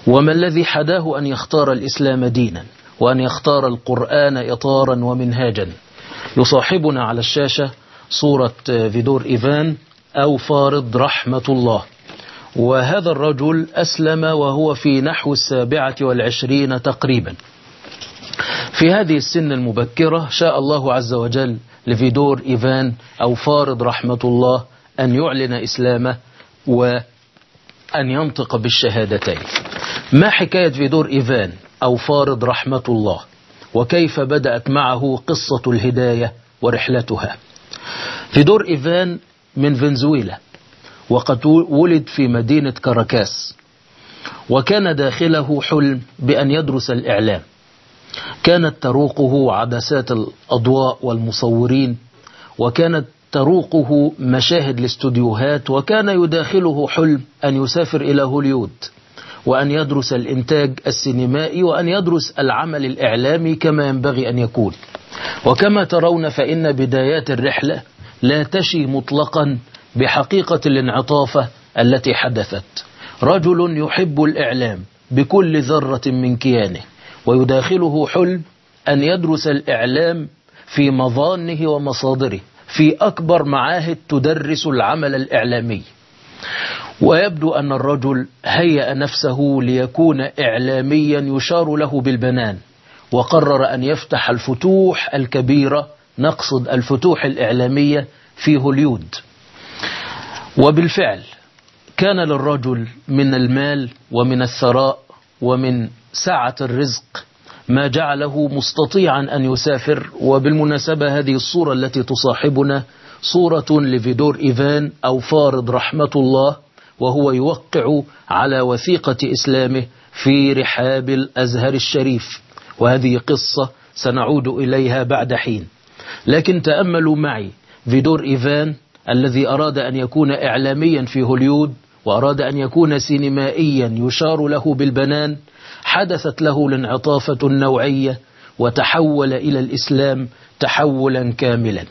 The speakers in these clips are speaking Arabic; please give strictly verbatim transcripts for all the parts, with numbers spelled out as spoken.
وما الذي حداه أن يختار الإسلام دينا وأن يختار القرآن إطارا ومنهاجا؟ يصاحبنا على الشاشة صورة فيدور إيفان أو فارض رحمة الله. وهذا الرجل أسلم وهو في نحو السابعة والعشرين تقريبا. في هذه السن المبكرة شاء الله عز وجل لفيدور إيفان أو فارض رحمة الله أن يعلن إسلامه وأن ينطق بالشهادتين. ما حكاية فيدور إيفان أو فارض رحمة الله، وكيف بدأت معه قصة الهداية ورحلتها؟ فيدور إيفان من فنزويلا، وقد ولد في مدينة كاراكاس، وكان داخله حلم بأن يدرس الإعلام. كانت تروقه عدسات الأضواء والمصورين، وكانت تروقه مشاهد الاستوديوهات، وكان يداخله حلم أن يسافر إلى هوليود وأن يدرس الإنتاج السينمائي وأن يدرس العمل الإعلامي كما ينبغي أن يكون. وكما ترون فإن بدايات الرحلة لا تشي مطلقا بحقيقة الانعطافة التي حدثت. رجل يحب الإعلام بكل ذرة من كيانه، ويداخله حلم أن يدرس الإعلام في مظانه ومصادره في أكبر معاهد تدرس العمل الإعلامي. ويبدو أن الرجل هيأ نفسه ليكون إعلاميا يشار له بالبنان، وقرر أن يفتح الفتوح الكبيرة، نقصد الفتوح الإعلامية في هوليود. وبالفعل كان للرجل من المال ومن الثراء ومن سعة الرزق ما جعله مستطيعا أن يسافر. وبالمناسبة هذه الصورة التي تصاحبنا صورة لفيدور إيفان أو فارض رحمة الله، وهو يوقع على وثيقة إسلامه في رحاب الأزهر الشريف، وهذه قصة سنعود إليها بعد حين. لكن تأملوا معي فيدور إيفان الذي أراد أن يكون إعلاميا في هوليود، وأراد أن يكون سينمائيا يشار له بالبنان. حدثت له الانعطافة النوعية وتحول إلى الإسلام تحولا كاملا.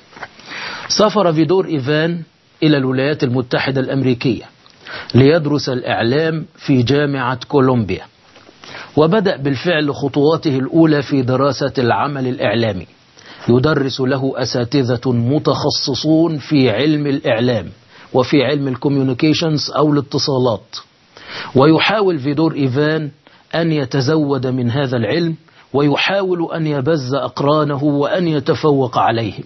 سافر فيدور إيفان إلى الولايات المتحدة الأمريكية ليدرس الإعلام في جامعة كولومبيا، وبدأ بالفعل خطواته الأولى في دراسة العمل الإعلامي. يدرس له أساتذة متخصصون في علم الإعلام وفي علم الكوميونيكيشنز أو الاتصالات، ويحاول فيدور إيفان أن يتزود من هذا العلم، ويحاول أن يبز أقرانه وأن يتفوق عليهم.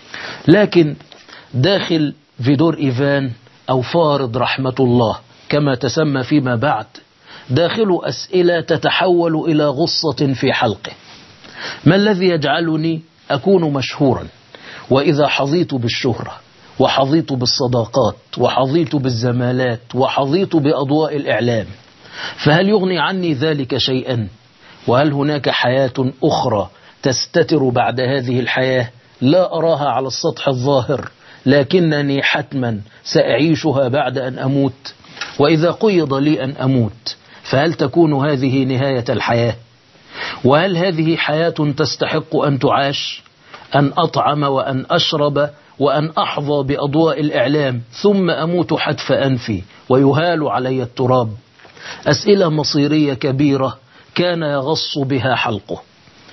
لكن داخل فيدور إيفان أو فارض رحمة الله كما تسمى فيما بعد، داخل أسئلة تتحول إلى غصة في حلقه. ما الذي يجعلني أكون مشهورا وإذا حظيت بالشهرة وحظيت بالصداقات وحظيت بالزمالات وحظيت بأضواء الإعلام، فهل يغني عني ذلك شيئا؟ وهل هناك حياة أخرى تستتر بعد هذه الحياة لا أراها على السطح الظاهر، لكنني حتما سأعيشها بعد أن أموت؟ وإذا قيض لي أن أموت فهل تكون هذه نهاية الحياة؟ وهل هذه حياة تستحق أن تعاش؟ أن أطعم وأن أشرب وأن أحظى بأضواء الإعلام ثم أموت حتف أنفي ويهال علي التراب؟ أسئلة مصيرية كبيرة كان يغص بها حلقه.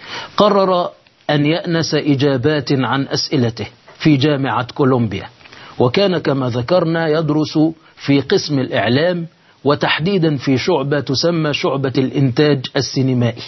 قرر أن يأنس إجابات عن أسئلته في جامعة كولومبيا، وكان كما ذكرنا يدرس في قسم الإعلام، وتحديدا في شعبة تسمى شعبة الإنتاج السينمائي.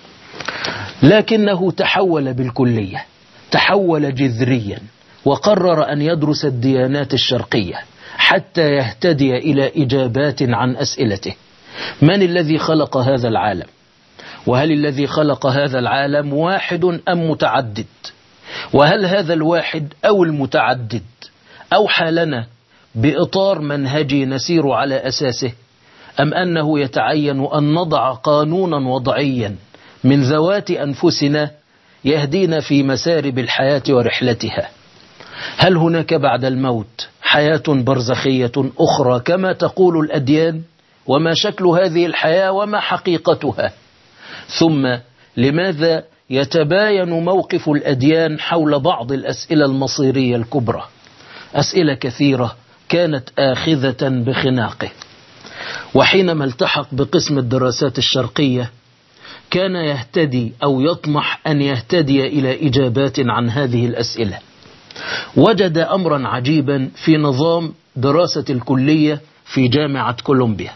لكنه تحول بالكلية، تحول جذريا، وقرر أن يدرس الديانات الشرقية حتى يهتدي إلى إجابات عن أسئلته. من الذي خلق هذا العالم؟ وهل الذي خلق هذا العالم واحد أم متعدد؟ وهل هذا الواحد أو المتعدد أوحى لنا بإطار منهجي نسير على أساسه، أم أنه يتعين أن نضع قانونا وضعيا من ذوات أنفسنا يهدينا في مسارب الحياة ورحلتها؟ هل هناك بعد الموت حياة برزخية أخرى كما تقول الأديان؟ وما شكل هذه الحياة وما حقيقتها؟ ثم لماذا يتباين موقف الأديان حول بعض الأسئلة المصيرية الكبرى؟ أسئلة كثيرة كانت آخذة بخناقه. وحينما التحق بقسم الدراسات الشرقية كان يهتدي أو يطمح أن يهتدي إلى إجابات عن هذه الأسئلة. وجد أمرا عجيبا في نظام دراسة الكلية في جامعة كولومبيا،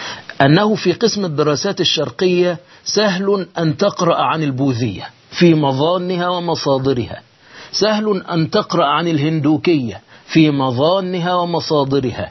أنه في قسم الدراسات الشرقية سهل أن تقرأ عن البوذية في مظانها ومصادرها، سهل أن تقرأ عن الهندوكية في مظانها ومصادرها،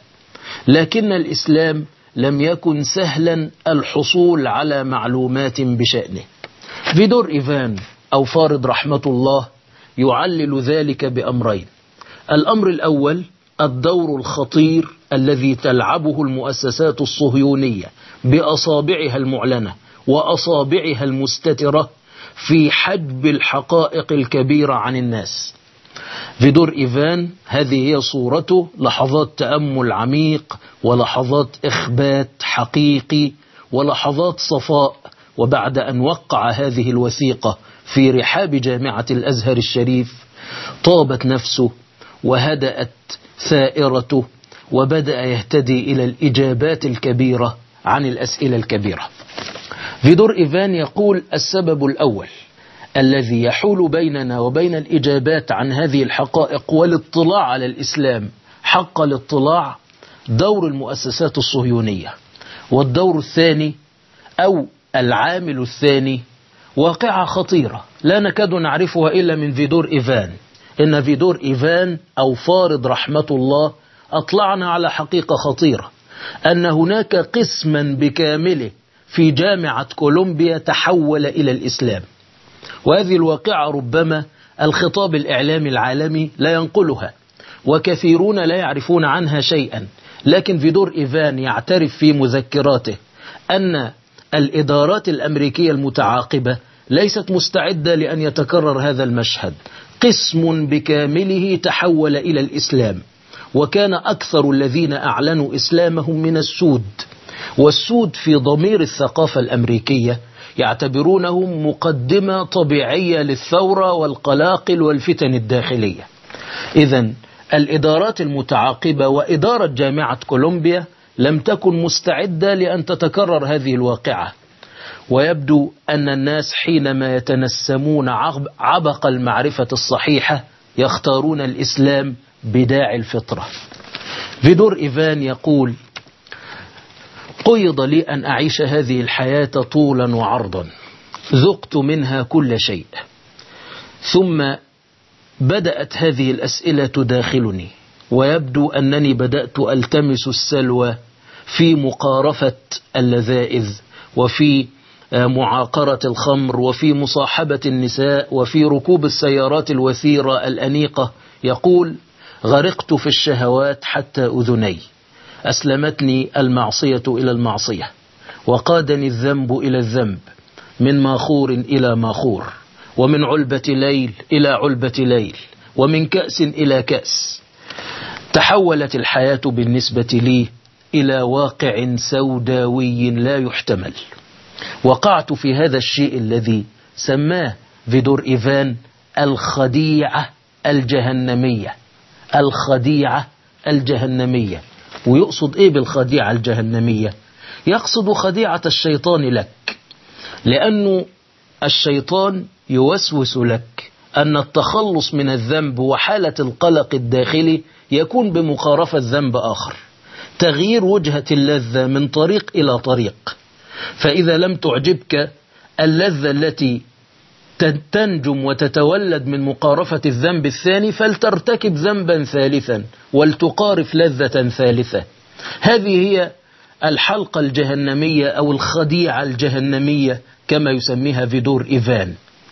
لكن الإسلام لم يكن سهلا الحصول على معلومات بشأنه. فيدور إيفان أو فارض رحمة الله يعلل ذلك بأمرين. الأمر الأول الدور الخطير الذي تلعبه المؤسسات الصهيونية بأصابعها المعلنة وأصابعها المستترة في حجب الحقائق الكبيرة عن الناس. فيدور إيفان هذه هي صورته، لحظات تأمل عميق ولحظات إخبات حقيقي ولحظات صفاء. وبعد أن وقع هذه الوثيقة في رحاب جامعة الأزهر الشريف طابت نفسه وهدأت ثائرته وبدأ يهتدي إلى الإجابات الكبيرة عن الأسئلة الكبيرة. فيدور إيفان يقول السبب الأول الذي يحول بيننا وبين الإجابات عن هذه الحقائق والاطلاع على الإسلام حق الاطلاع دور المؤسسات الصهيونية. والدور الثاني أو العامل الثاني واقعة خطيرة لا نكاد نعرفها إلا من فيدور إيفان. إن فيدور إيفان أو فارض رحمة الله أطلعنا على حقيقة خطيرة، أن هناك قسما بكامله في جامعة كولومبيا تحول إلى الإسلام. وهذه الواقعة ربما الخطاب الإعلامي العالمي لا ينقلها وكثيرون لا يعرفون عنها شيئا، لكن فيدور إيفان يعترف في مذكراته أن الإدارات الأمريكية المتعاقبة ليست مستعدة لأن يتكرر هذا المشهد. قسم بكامله تحول إلى الإسلام، وكان أكثر الذين أعلنوا إسلامهم من السود، والسود في ضمير الثقافة الأمريكية يعتبرونهم مقدمة طبيعية للثورة والقلاقل والفتن الداخلية. إذن الإدارات المتعاقبة وإدارة جامعة كولومبيا لم تكن مستعدة لأن تتكرر هذه الواقعة. ويبدو أن الناس حينما يتنسمون عبق المعرفة الصحيحة يختارون الإسلام بداعي الفطرة. فيدور إيفان يقول قيض لي أن أعيش هذه الحياة طولا وعرضا، ذقت منها كل شيء، ثم بدأت هذه الأسئلة تداخلني، ويبدو أنني بدأت ألتمس السلوى في مقارفة اللذائذ وفي معاقرة الخمر وفي مصاحبة النساء وفي ركوب السيارات الوثيرة الأنيقة. يقول غرقت في الشهوات حتى أذني، أسلمتني المعصية إلى المعصية، وقادني الذنب إلى الذنب، من ماخور إلى ماخور، ومن علبة ليل إلى علبة ليل، ومن كأس إلى كأس. تحولت الحياة بالنسبة لي إلى واقع سوداوي لا يحتمل. وقعت في هذا الشيء الذي سماه فيدور إيفان الخديعة الجهنمية. الخديعة الجهنمية. ويقصد إيه بالخديعة الجهنمية؟ يقصد خديعة الشيطان لك، لأنه الشيطان يوسوس لك أن التخلص من الذنب وحالة القلق الداخلي يكون بمقارفة ذنب آخر، تغيير وجهة اللذة من طريق إلى طريق. فإذا لم تعجبك اللذة التي تنجم وتتولد من مقارفة الذنب الثاني فلترتكب ذنبا ثالثا ولتقارف لذة ثالثة. هذه هي الحلقة الجهنمية أو الخديعة الجهنمية كما يسميها فيدور إيفان.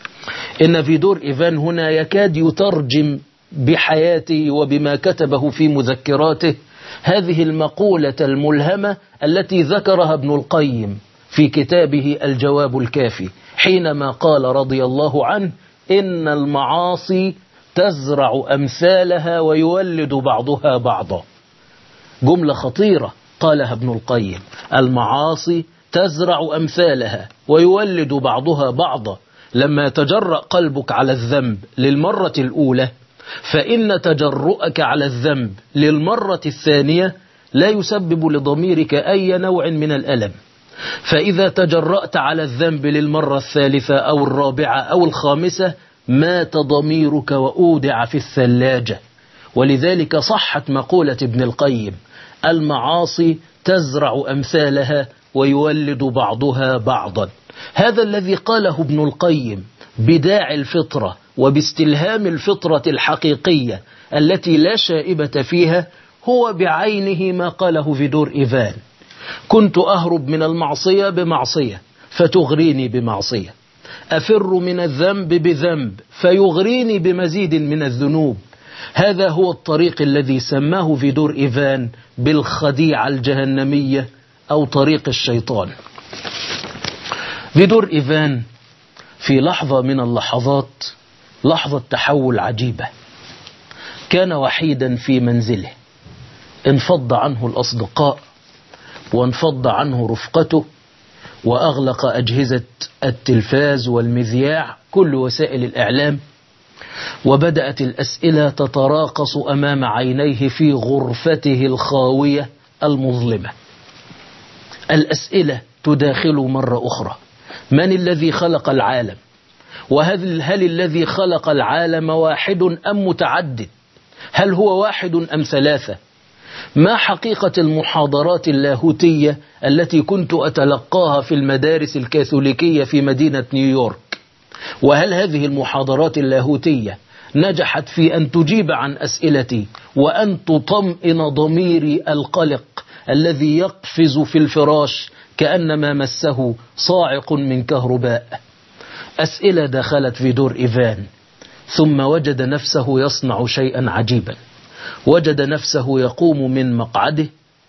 إن فيدور إيفان هنا يكاد يترجم بحياته وبما كتبه في مذكراته هذه المقولة الملهمة التي ذكرها ابن القيم في كتابه الجواب الكافي، حينما قال رضي الله عنه إن المعاصي تزرع أمثالها ويولد بعضها بعضا. جملة خطيرة قالها ابن القيم، المعاصي تزرع أمثالها ويولد بعضها بعضا. لما تجرأ قلبك على الذنب للمرة الأولى، فإن تجرؤك على الذنب للمرة الثانية لا يسبب لضميرك أي نوع من الألم، فإذا تجرأت على الذنب للمرة الثالثة أو الرابعة أو الخامسة مات ضميرك وأودع في الثلاجة. ولذلك صحت مقولة ابن القيم: المعاصي تزرع أمثالها ويولد بعضها بعضا. هذا الذي قاله ابن القيم بداعي الفطرة وباستلهام الفطرة الحقيقية التي لا شائبة فيها هو بعينه ما قاله فيدور إيفان: كنت أهرب من المعصية بمعصية فتغريني بمعصية، أفر من الذنب بذنب فيغريني بمزيد من الذنوب. هذا هو الطريق الذي سماه فيدور إيفان بالخديعة الجهنمية أو طريق الشيطان. فيدور إيفان في لحظة من اللحظات، لحظة تحول عجيبة، كان وحيدا في منزله، انفض عنه الأصدقاء وانفض عنه رفقته، وأغلق أجهزة التلفاز والمذياع، كل وسائل الإعلام، وبدأت الأسئلة تتراقص أمام عينيه في غرفته الخاوية المظلمة. الأسئلة تداخل مرة أخرى: من الذي خلق العالم؟ وهل هل الذي خلق العالم واحد أم متعدد؟ هل هو واحد أم ثلاثة؟ ما حقيقة المحاضرات اللاهوتية التي كنت أتلقاها في المدارس الكاثوليكية في مدينة نيويورك؟ وهل هذه المحاضرات اللاهوتية نجحت في أن تجيب عن أسئلتي وأن تطمئن ضميري القلق الذي يقفز في الفراش كأنما مسه صاعق من كهرباء؟ أسئلة دخلت في دور إيفان، ثم وجد نفسه يصنع شيئا عجيبا. وجد نفسه يقوم من مقعده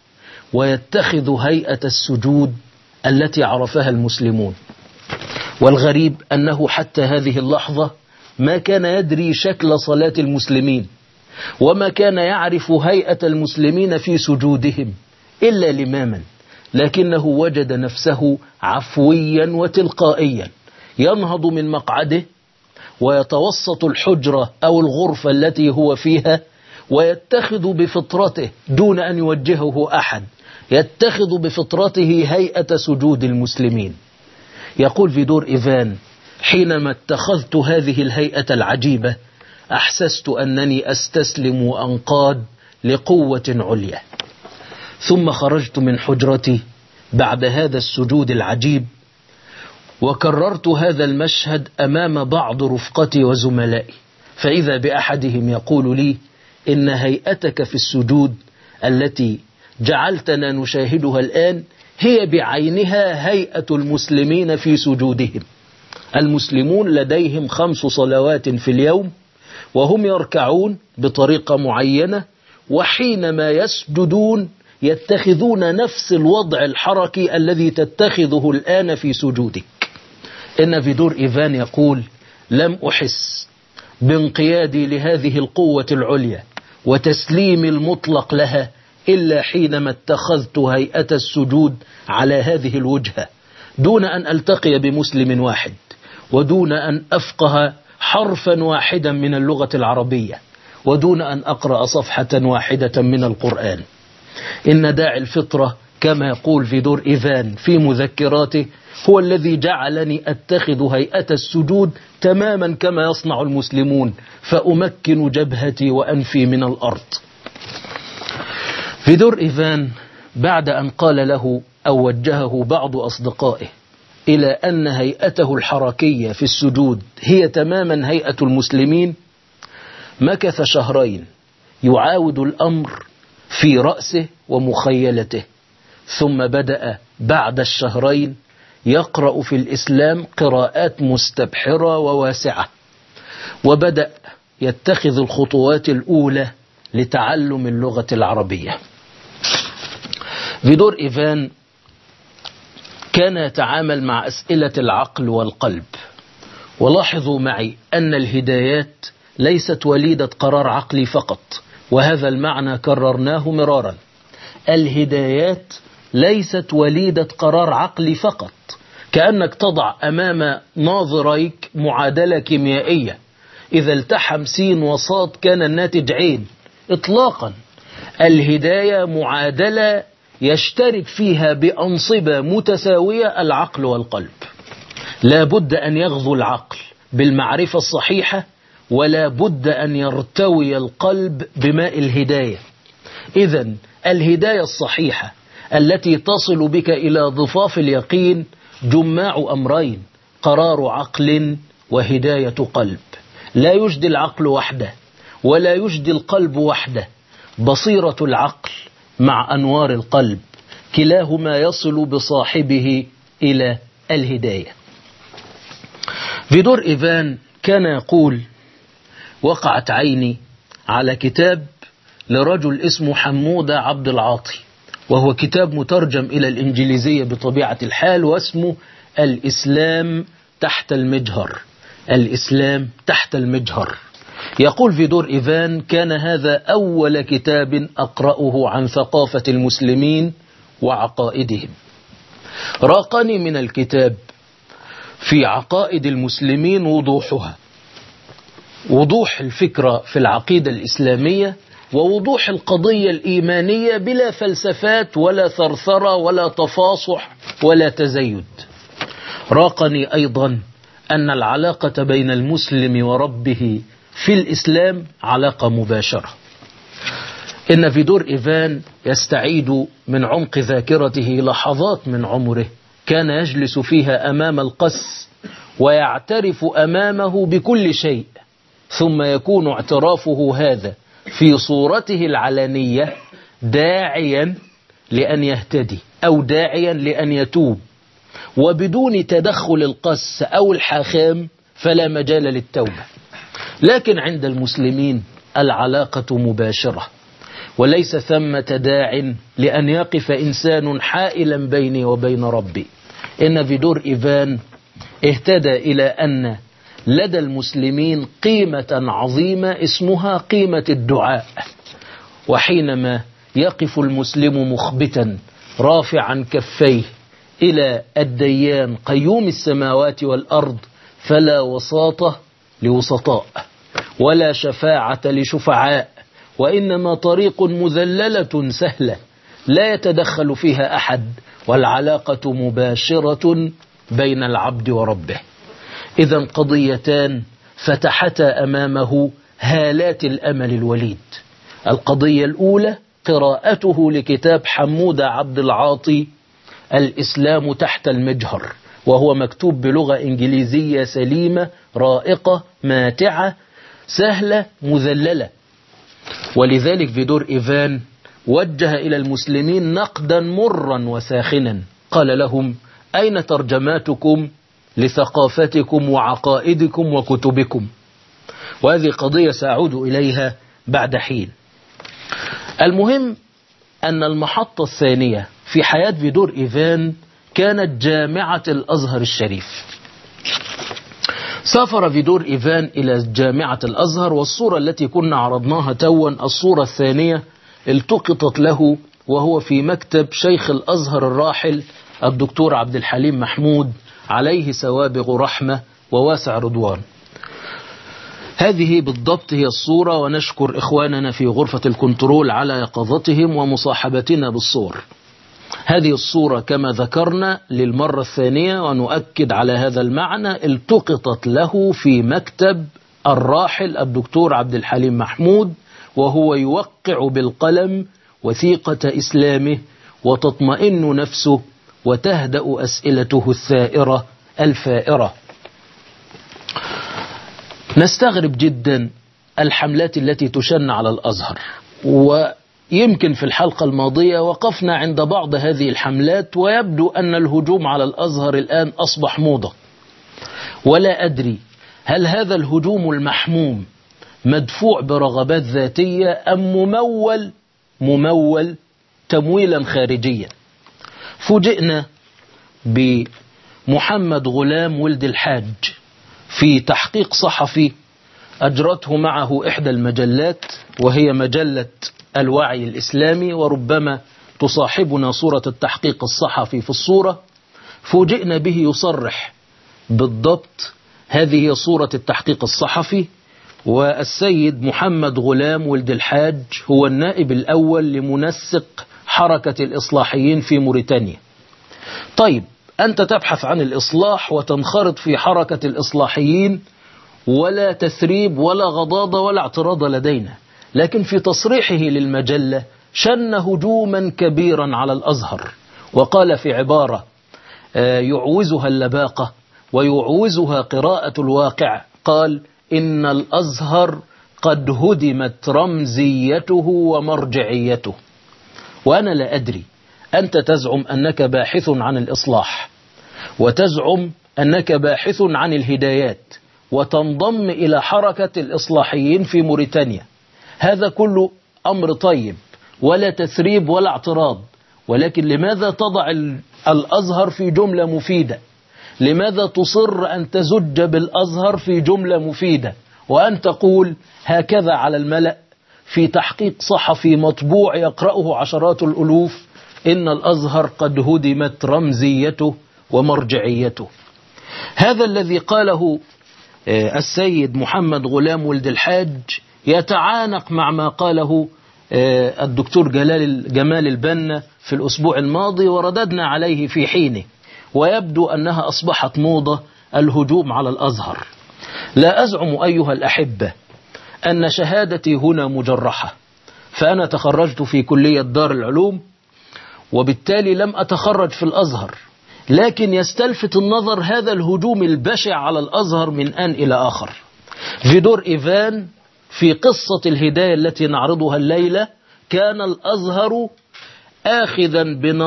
ويتخذ هيئة السجود التي عرفها المسلمون. والغريب أنه حتى هذه اللحظة ما كان يدري شكل صلاة المسلمين، وما كان يعرف هيئة المسلمين في سجودهم إلا لماما، لكنه وجد نفسه عفويا وتلقائيا ينهض من مقعده ويتوسط الحجرة أو الغرفة التي هو فيها، ويتخذ بفطرته دون أن يوجهه أحد، يتخذ بفطرته هيئة سجود المسلمين. يقول فيدور إيفان: حينما اتخذت هذه الهيئة العجيبة أحسست أنني أستسلم وأنقاد لقوة عليا. ثم خرجت من حجرتي بعد هذا السجود العجيب، وكررت هذا المشهد أمام بعض رفقتي وزملائي، فإذا بأحدهم يقول لي: إن هيئتك في السجود التي جعلتنا نشاهدها الآن هي بعينها هيئة المسلمين في سجودهم. المسلمون لديهم خمس صلوات في اليوم، وهم يركعون بطريقة معينة، وحينما يسجدون يتخذون نفس الوضع الحركي الذي تتخذه الآن في سجودك. إن فيدور إيفان يقول: لم أحس بانقيادي لهذه القوة العليا وتسليم المطلق لها إلا حينما اتخذت هيئة السجود على هذه الوجهة، دون أن ألتقي بمسلم واحد، ودون أن أفقه حرفا واحدا من اللغة العربية، ودون أن أقرأ صفحة واحدة من القرآن. إن داعي الفطرة كما يقول فيدور إيفان في مذكراته هو الذي جعلني أتخذ هيئة السجود تماما كما يصنع المسلمون، فأمكن جبهتي وأنفي من الأرض. فيدور إيفان بعد أن قال له أو وجهه بعض أصدقائه إلى أن هيئته الحركية في السجود هي تماما هيئة المسلمين، مكث شهرين يعاود الأمر في رأسه ومخيلته، ثم بدأ بعد الشهرين يقرأ في الإسلام قراءات مستبحرة وواسعة، وبدأ يتخذ الخطوات الأولى لتعلم اللغة العربية. فيدور إيفان كان يتعامل مع أسئلة العقل والقلب، ولاحظوا معي أن الهدايات ليست وليدة قرار عقلي فقط، وهذا المعنى كررناه مرارا. الهدايات ليست وليدة قرار عقلي فقط، كأنك تضع أمام ناظريك معادلة كيميائية، إذا التحم سين وصاد كان الناتج عين، إطلاقا. الهداية معادلة يشترك فيها بأنصبة متساوية العقل والقلب. لا بد أن يغذو العقل بالمعرفة الصحيحة، ولا بد أن يرتوي القلب بماء الهداية. إذن الهداية الصحيحة التي تصل بك إلى ضفاف اليقين جماع أمرين: قرار عقل وهداية قلب. لا يجدي العقل وحده ولا يجدي القلب وحده، بصيرة العقل مع أنوار القلب كلاهما يصل بصاحبه إلى الهداية. فيدور إيفان كان يقول: وقعت عيني على كتاب لرجل اسمه حمود عبد العاطي، وهو كتاب مترجم إلى الإنجليزية بطبيعة الحال، واسمه الإسلام تحت المجهر. الإسلام تحت المجهر. يقول فيدور إيفان: كان هذا أول كتاب أقرأه عن ثقافة المسلمين وعقائدهم. راقني من الكتاب في عقائد المسلمين وضوحها، وضوح الفكرة في العقيدة الإسلامية، ووضوح القضية الإيمانية بلا فلسفات ولا ثرثرة ولا تفاصح ولا تزيد. راقني أيضا أن العلاقة بين المسلم وربه في الإسلام علاقة مباشرة. إن فيدور إيفان يستعيد من عمق ذاكرته لحظات من عمره كان يجلس فيها أمام القس ويعترف أمامه بكل شيء، ثم يكون اعترافه هذا في صورته العلنية داعيا لأن يهتدي أو داعيا لأن يتوب، وبدون تدخل القس أو الحاخام فلا مجال للتوبة. لكن عند المسلمين العلاقة مباشرة، وليس ثمة داع لأن يقف إنسان حائلا بيني وبين ربي. إن فيدور إيفان اهتدى إلى أن لدى المسلمين قيمة عظيمة اسمها قيمة الدعاء، وحينما يقف المسلم مخبتا رافعا كفيه إلى الديان قيوم السماوات والأرض فلا وساطة لوسطاء ولا شفاعة لشفعاء، وإنما طريق مذللة سهلة لا يتدخل فيها أحد، والعلاقة مباشرة بين العبد وربه. إذن قضيتان فتحتا أمامه هالات الأمل الوليد. القضية الأولى قراءته لكتاب حمود عبد العاطي الإسلام تحت المجهر، وهو مكتوب بلغة إنجليزية سليمة رائقة ماتعة سهلة مذللة. ولذلك فيدور إيفان وجه إلى المسلمين نقدا مرا وساخنا، قال لهم: أين ترجماتكم لثقافتكم وعقائدكم وكتبكم؟ وهذه قضية سأعود إليها بعد حين. المهم أن المحطة الثانية في حياة فيدور إيفان كانت جامعة الأزهر الشريف. سافر فيدور إيفان إلى جامعة الأزهر، والصورة التي كنا عرضناها توا الصورة الثانية التقطت له وهو في مكتب شيخ الأزهر الراحل الدكتور عبد الحليم محمود عليه سوابغ رحمة وواسع رضوان. هذه بالضبط هي الصورة، ونشكر إخواننا في غرفة الكنترول على يقظتهم ومصاحبتنا بالصور. هذه الصورة كما ذكرنا للمرة الثانية ونؤكد على هذا المعنى التقطت له في مكتب الراحل الدكتور عبد الحليم محمود، وهو يوقع بالقلم وثيقة إسلامه وتطمئن نفسه وتهدأ أسئلته الثائرة الفائرة. نستغرب جدا الحملات التي تشن على الأزهر، ويمكن في الحلقة الماضية وقفنا عند بعض هذه الحملات، ويبدو أن الهجوم على الأزهر الآن أصبح موضة. ولا أدري هل هذا الهجوم المحموم مدفوع برغبات ذاتية أم ممول ممول تمويلا خارجيا. فوجئنا بمحمد غلام ولد الحاج في تحقيق صحفي أجرته معه إحدى المجلات، وهي مجلة الوعي الإسلامي، وربما تصاحبنا صورة التحقيق الصحفي في الصورة. فوجئنا به يصرح بالضبط، هذه هي صورة التحقيق الصحفي، والسيد محمد غلام ولد الحاج هو النائب الأول لمنسق حركة الإصلاحيين في موريتانيا. طيب أنت تبحث عن الإصلاح وتنخرط في حركة الإصلاحيين، ولا تثريب ولا غضاضة ولا اعتراض لدينا، لكن في تصريحه للمجلة شن هجوما كبيرا على الأزهر، وقال في عبارة يعوزها اللباقة ويعوزها قراءة الواقع، قال إن الأزهر قد هدمت رمزيته ومرجعيته. وأنا لا أدري، أنت تزعم أنك باحث عن الإصلاح، وتزعم أنك باحث عن الهدايات، وتنضم إلى حركة الإصلاحيين في موريتانيا. هذا كله أمر طيب ولا تثريب ولا اعتراض، ولكن لماذا تضع الأزهر في جملة مفيدة؟ لماذا تصر أن تزج بالأزهر في جملة مفيدة، وأن تقول هكذا على الملأ في تحقيق صحفي مطبوع يقرأه عشرات الألوف إن الأزهر قد هدمت رمزيته ومرجعيته؟ هذا الذي قاله السيد محمد غلام ولد الحاج يتعانق مع ما قاله الدكتور جلال جمال البنا في الأسبوع الماضي، ورددنا عليه في حينه، ويبدو أنها أصبحت موضة الهجوم على الأزهر. لا أزعم أيها الأحبة أن شهادتي هنا مجرحة، فأنا تخرجت في كلية دار العلوم، وبالتالي لم أتخرج في الأزهر، لكن يستلفت النظر هذا الهجوم البشع على الأزهر من آن إلى آخر. فيدور إيفان في قصة الهداية التي نعرضها الليلة كان الأزهر آخذا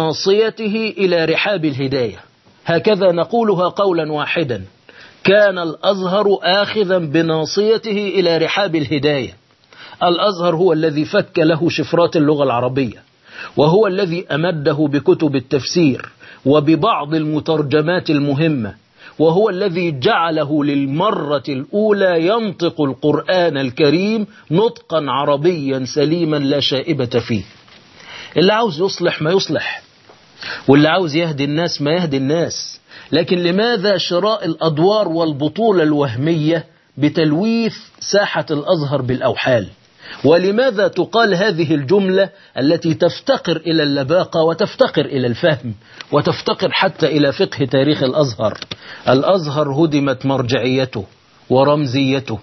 بناصيته إلى رحاب الهداية، هكذا نقولها قولا واحدا، كان الأزهر آخذا بناصيته إلى رحاب الهداية. الأزهر هو الذي فك له شفرات اللغة العربية، وهو الذي أمده بكتب التفسير وببعض المترجمات المهمة، وهو الذي جعله للمرة الأولى ينطق القرآن الكريم نطقا عربيا سليما لا شائبة فيه. اللي عاوز يصلح ما يصلح، واللي عاوز يهدي الناس ما يهدي الناس، لكن لماذا شراء الأدوار والبطولة الوهمية بتلويث ساحة الأزهر بالأوحال؟ ولماذا تقال هذه الجملة التي تفتقر إلى اللباقة وتفتقر إلى الفهم وتفتقر حتى إلى فقه تاريخ الأزهر؟ الأزهر هدمت مرجعيته ورمزيته.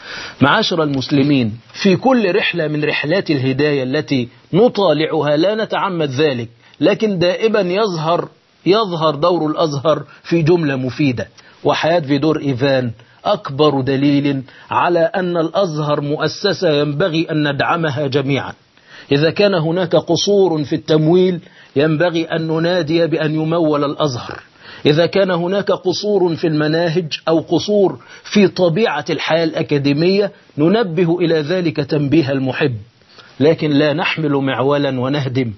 معاشر المسلمين، في كل رحلة من رحلات الهداية التي نطالعها لا نتعمد ذلك، لكن دائما يظهر يظهر دور الأزهر في جملة مفيدة، وحياة فيدور إيفان أكبر دليل على أن الأزهر مؤسسة ينبغي أن ندعمها جميعا. إذا كان هناك قصور في التمويل ينبغي أن ننادي بأن يمول الأزهر. إذا كان هناك قصور في المناهج أو قصور في طبيعة الحياة الأكاديمية ننبه إلى ذلك تنبيه المحب، لكن لا نحمل معولا ونهدم.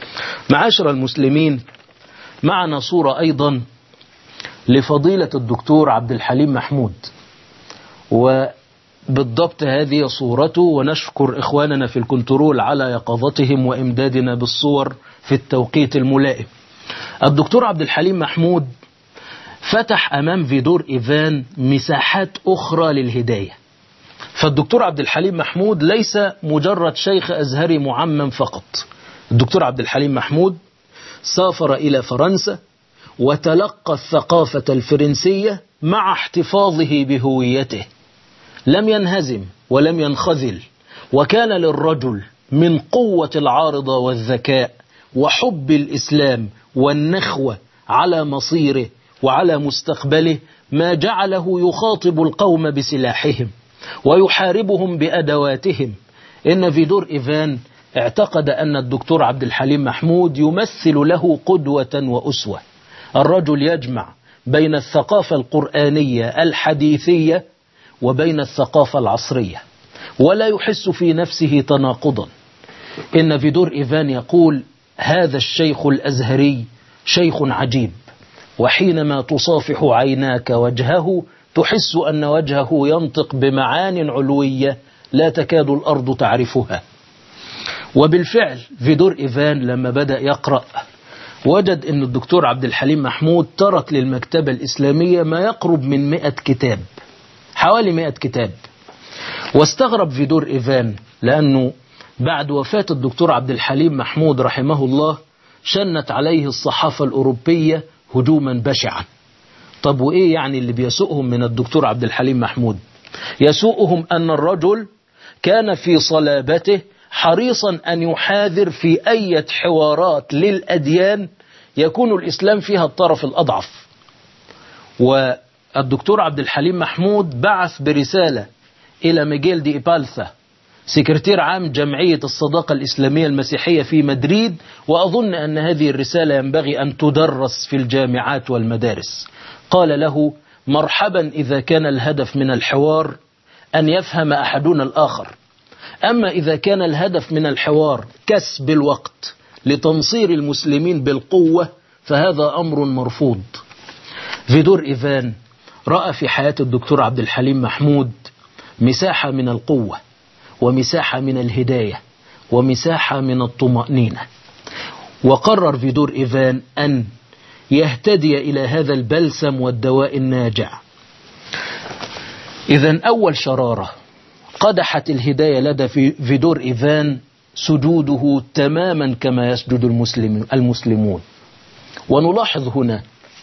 معاشر المسلمين، معنا صورة أيضا لفضيلة الدكتور عبد الحليم محمود، وبالضبط هذه صورته، ونشكر إخواننا في الكنترول على يقظتهم وإمدادنا بالصور في التوقيت الملائم. الدكتور عبد الحليم محمود فتح أمام فيدور إيفان مساحات أخرى للهداية. فالدكتور عبد الحليم محمود ليس مجرد شيخ أزهري معمم فقط. الدكتور عبد الحليم محمود سافر إلى فرنسا وتلقى الثقافة الفرنسية مع احتفاظه بهويته، لم ينهزم ولم ينخذل، وكان للرجل من قوة العارضة والذكاء وحب الإسلام والنخوة على مصيره وعلى مستقبله ما جعله يخاطب القوم بسلاحهم ويحاربهم بأدواتهم. إن فيدور إيفان اعتقد أن الدكتور عبد الحليم محمود يمثل له قدوة وأسوة. الرجل يجمع بين الثقافة القرآنية الحديثية وبين الثقافة العصرية، ولا يحس في نفسه تناقضا. إن فيدور إيفان يقول هذا الشيخ الأزهري شيخ عجيب، وحينما تصافح عيناك وجهه تحس أن وجهه ينطق بمعان علوية لا تكاد الأرض تعرفها. وبالفعل فيدور إيفان لما بدأ يقرأ وجد أن الدكتور عبد الحليم محمود ترك للمكتبة الإسلامية ما يقرب من مئة كتاب، حوالي مئة كتاب. واستغرب فيدور إيفان لأنه بعد وفاة الدكتور عبد الحليم محمود رحمه الله شنت عليه الصحافة الأوروبية هجوما بشعا. طب وإيه يعني اللي بيسوءهم من الدكتور عبد الحليم محمود؟ يسوءهم أن الرجل كان في صلابته حريصا أن يحاذر في أي حوارات للأديان يكون الإسلام فيها الطرف الأضعف. والدكتور عبد الحليم محمود بعث برسالة إلى ميغيل دي إبالثا سكرتير عام جمعية الصداقة الإسلامية المسيحية في مدريد، وأظن أن هذه الرسالة ينبغي أن تدرس في الجامعات والمدارس. قال له: مرحبا إذا كان الهدف من الحوار أن يفهم أحدنا الآخر، أما إذا كان الهدف من الحوار كسب الوقت لتنصير المسلمين بالقوة فهذا أمر مرفوض. فيدور إيفان رأى في حياة الدكتور عبد الحليم محمود مساحة من القوة ومساحة من الهداية ومساحة من الطمأنينة، وقرر فيدور إيفان أن يهتدي إلى هذا البلسم والدواء الناجع. إذن أول شرارة قدحت الهداية لدى فيدور إيفان سجوده تماما كما يسجد المسلمون. ونلاحظ هنا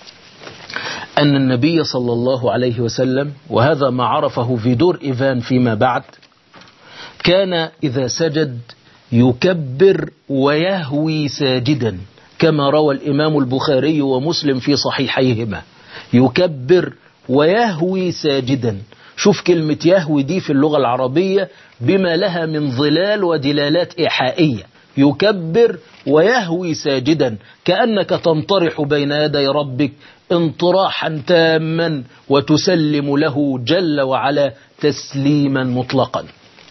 أن النبي صلى الله عليه وسلم، وهذا ما عرفه فيدور إيفان فيما بعد، كان إذا سجد يكبر ويهوي ساجدا كما روى الإمام البخاري ومسلم في صحيحيهما، يكبر ويهوي ساجدا. شوف كلمة يهوي دي في اللغة العربية بما لها من ظلال ودلالات إيحائية، يكبر ويهوي ساجدا كأنك تنطرح بين يدي ربك انطراحا تاما وتسلم له جل وعلا تسليما مطلقا.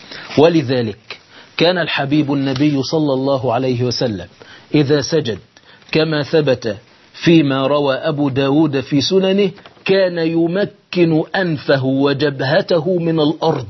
ولذلك كان الحبيب النبي صلى الله عليه وسلم إذا سجد كما ثبت فيما روى أبو داود في سننه كان يمكن أنفه وجبهته من الأرض.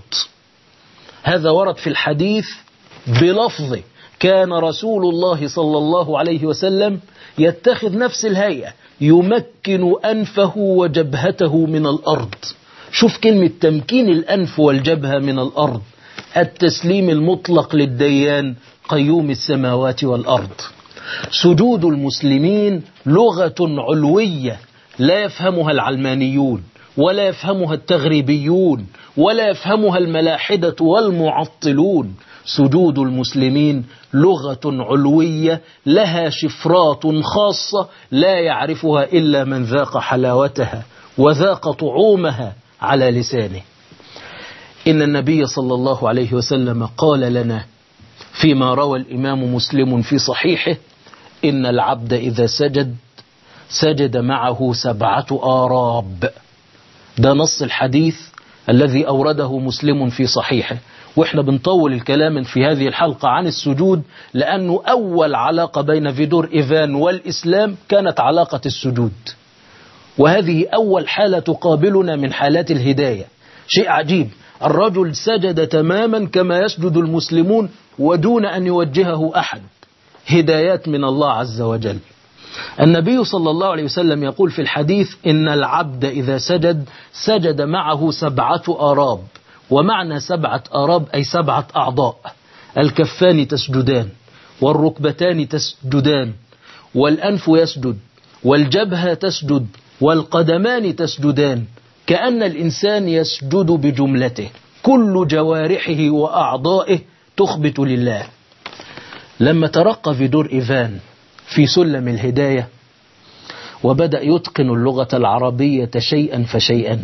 هذا ورد في الحديث بلفظه كان رسول الله صلى الله عليه وسلم يتخذ نفس الهيئة، يمكن أنفه وجبهته من الأرض. شوف كلمة تمكين الأنف والجبهة من الأرض، التسليم المطلق للديان قيوم السماوات والأرض. سجود المسلمين لغة علوية لا يفهمها العلمانيون ولا يفهمها التغريبيون ولا يفهمها الملاحدة والمعطلون. سجود المسلمين لغة علوية لها شفرات خاصة لا يعرفها إلا من ذاق حلاوتها وذاق طعومها على لسانه. إن النبي صلى الله عليه وسلم قال لنا فيما روى الإمام مسلم في صحيحه: إن العبد إذا سجد سجد معه سبعة آراب. ده نص الحديث الذي أورده مسلم في صحيحه. وإحنا بنطول الكلام في هذه الحلقة عن السجود لأنه أول علاقة بين فيدور إيفان والإسلام كانت علاقة السجود، وهذه أول حالة تقابلنا من حالات الهداية. شيء عجيب، الرجل سجد تماما كما يسجد المسلمون ودون أن يوجهه أحد، هدايات من الله عز وجل. النبي صلى الله عليه وسلم يقول في الحديث: إن العبد إذا سجد سجد معه سبعة آراب. ومعنى سبعة آراب أي سبعة أعضاء، الكفان تسجدان والركبتان تسجدان والأنف يسجد والجبهة تسجد والقدمان تسجدان، كأن الإنسان يسجد بجملته، كل جوارحه وأعضائه تخبت لله. لما ترقى فيدور إيفان في سلم الهداية وبدأ يتقن اللغة العربية شيئا فشيئا،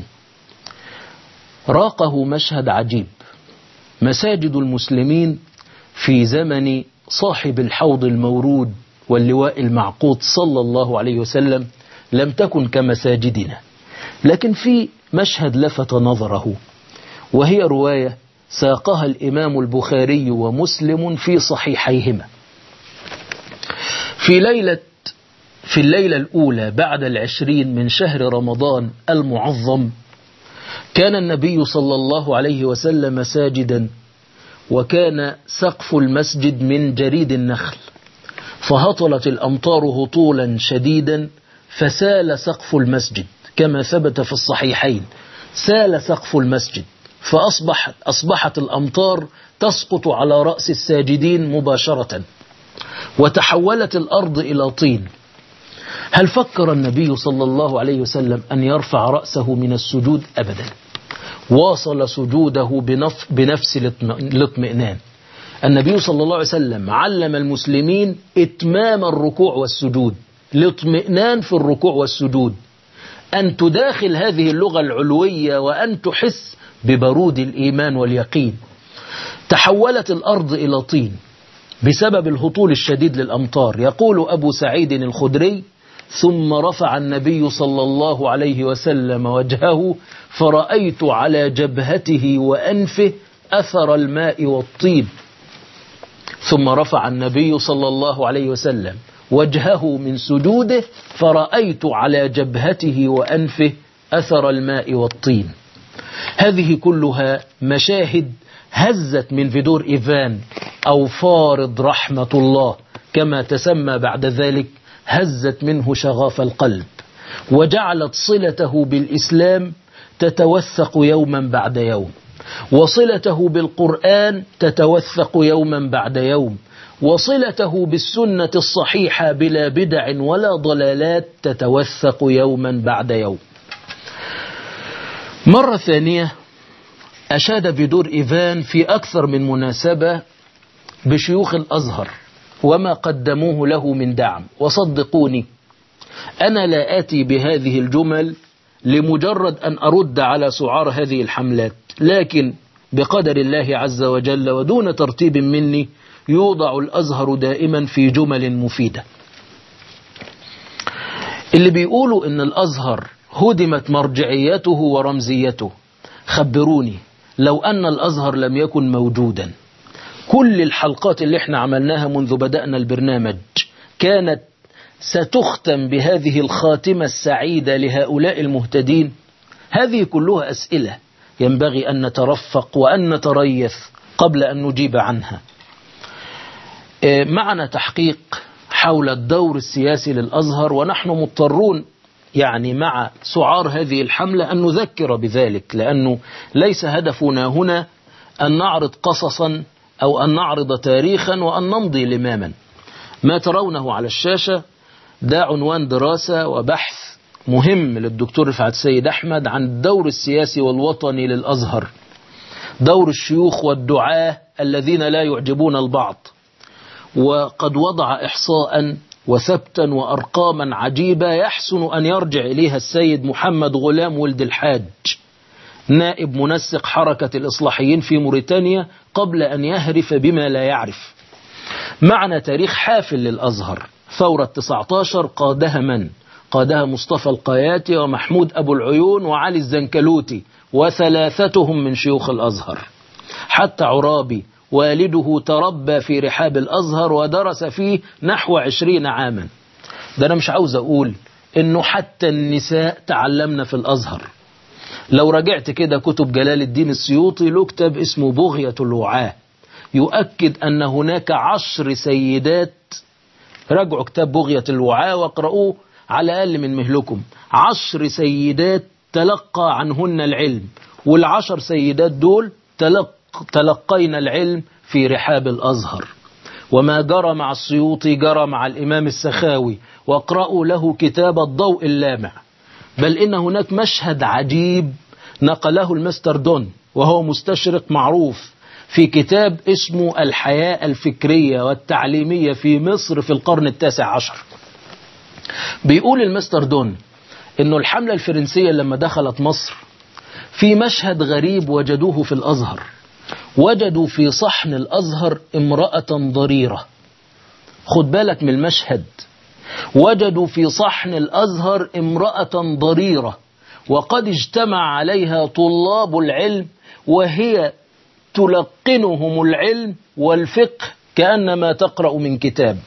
راقه مشهد عجيب. مساجد المسلمين في زمن صاحب الحوض المورود واللواء المعقود صلى الله عليه وسلم لم تكن كمساجدنا، لكن في مشهد لفت نظره، وهي رواية ساقها الإمام البخاري ومسلم في صحيحيهما. في ليلة في الليلة الأولى بعد العشرين من شهر رمضان المعظم كان النبي صلى الله عليه وسلم ساجدا، وكان سقف المسجد من جريد النخل، فهطلت الأمطار هطولا شديدا فسال سقف المسجد كما ثبت في الصحيحين، سال سقف المسجد فأصبحت أصبحت الأمطار تسقط على رأس الساجدين مباشرة، وتحولت الأرض إلى طين. هل فكر النبي صلى الله عليه وسلم أن يرفع رأسه من السجود؟ أبدا، واصل سجوده بنف بنفس الاطمئنان. النبي صلى الله عليه وسلم علم المسلمين إتمام الركوع والسجود، الاطمئنان في الركوع والسجود، أن تداخل هذه اللغة العلوية وأن تحس ببرود الإيمان واليقين. تحولت الأرض إلى طين بسبب الهطول الشديد للأمطار. يقول أبو سعيد الخدري: ثم رفع النبي صلى الله عليه وسلم وجهه فرأيت على جبهته وأنفه أثر الماء والطين. ثم رفع النبي صلى الله عليه وسلم وجهه من سجوده فرأيت على جبهته وأنفه أثر الماء والطين. هذه كلها مشاهد هزت من فيدور إيفان أو فارض رحمة الله كما تسمى بعد ذلك، هزت منه شغاف القلب، وجعلت صلته بالإسلام تتوثق يوما بعد يوم، وصلته بالقرآن تتوثق يوما بعد يوم، وصلته بالسنة الصحيحة بلا بدع ولا ضلالات تتوثق يوما بعد يوم. مرة ثانية أشاد فيدور إيفان في أكثر من مناسبة بشيوخ الأزهر وما قدموه له من دعم. وصدقوني أنا لا آتي بهذه الجمل لمجرد أن أرد على سعار هذه الحملات، لكن بقدر الله عز وجل ودون ترتيب مني يوضع الأزهر دائما في جمل مفيدة. اللي بيقولوا إن الأزهر هدمت مرجعيته ورمزيته، خبروني لو أن الأزهر لم يكن موجودا، كل الحلقات اللي احنا عملناها منذ بدأنا البرنامج كانت ستختم بهذه الخاتمة السعيدة لهؤلاء المهتدين؟ هذه كلها أسئلة ينبغي أن نترفق وأن نتريث قبل أن نجيب عنها. معنا تحقيق حول الدور السياسي للأزهر، ونحن مضطرون يعني مع سعار هذه الحملة أن نذكر بذلك، لأنه ليس هدفنا هنا أن نعرض قصصا أو أن نعرض تاريخا وأن نمضي لماما. ما ترونه على الشاشة ده عنوان دراسة وبحث مهم للدكتور رفعت السيد أحمد عن الدور السياسي والوطني للأزهر، دور الشيوخ والدعاة الذين لا يعجبون البعض. وقد وضع إحصاء وثبتا وأرقاما عجيبة يحسن أن يرجع إليها السيد محمد غلام ولد الحاج، نائب منسق حركة الإصلاحيين في موريتانيا، قبل أن يهرف بما لا يعرف. معنا تاريخ حافل للأزهر. ثورة تسعة عشر قادها من؟ قادها مصطفى القياتي ومحمود أبو العيون وعلي الزنكلوتي، وثلاثتهم من شيوخ الأزهر. حتى عرابي والده تربى في رحاب الأزهر ودرس فيه نحو عشرين عاما. ده أنا مش عاوز أقول إنه حتى النساء تعلمنا في الأزهر. لو رجعت كده كتب جلال الدين السيوطي له كتاب اسمه بغية الوعاة يؤكد أن هناك عشر سيدات، راجعوا كتاب بغية الوعاة واقرؤوه على أقل من مهلكم، عشر سيدات تلقى عنهن العلم، والعشر سيدات دول تلق تلقينا العلم في رحاب الأزهر. وما جرى مع السيوطي جرى مع الإمام السخاوي، واقرأوا له كتاب الضوء اللامع. بل إن هناك مشهد عجيب نقله المستر دون وهو مستشرق معروف في كتاب اسمه الحياة الفكرية والتعليمية في مصر في القرن التاسع عشر. بيقول المستر دون إنه الحملة الفرنسية لما دخلت مصر في مشهد غريب وجدوه في الأزهر، وجدوا في صحن الأزهر امرأة ضريرة. خد بالك من المشهد، وجدوا في صحن الأزهر امرأة ضريرة وقد اجتمع عليها طلاب العلم، وهي تلقنهم العلم والفقه كأنما تقرأ من كتاب.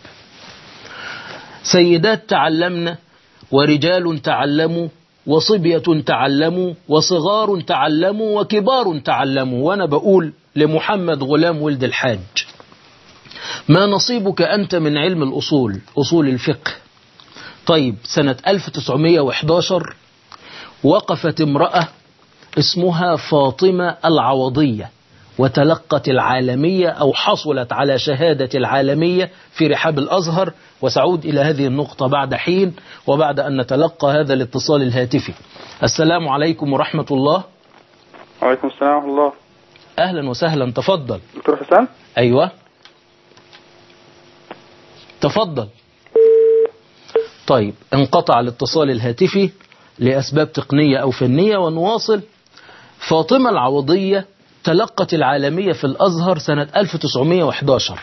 سيدات تعلمنا ورجال تعلموا وصبية تعلموا وصغار تعلموا وكبار تعلموا. وأنا بقول لمحمد غلام ولد الحاج، ما نصيبك أنت من علم الأصول، أصول الفقه؟ طيب سنة ألف وتسعمائة وأحد عشر وقفت امرأة اسمها فاطمة العوضية، وتلقت العالمية أو حصلت على شهادة العالمية في رحاب الأزهر، وسأعود إلى هذه النقطة بعد حين وبعد أن نتلقى هذا الاتصال الهاتفي. السلام عليكم ورحمة الله. وعليكم السلام ورحمة الله. أهلا وسهلا، تفضل دكتور حسام. أيوة تفضل. طيب انقطع الاتصال الهاتفي لأسباب تقنية أو فنية، ونواصل. فاطمة العوضية تلقت العالمية في الأزهر سنة ألف وتسعمائة وأحد عشر،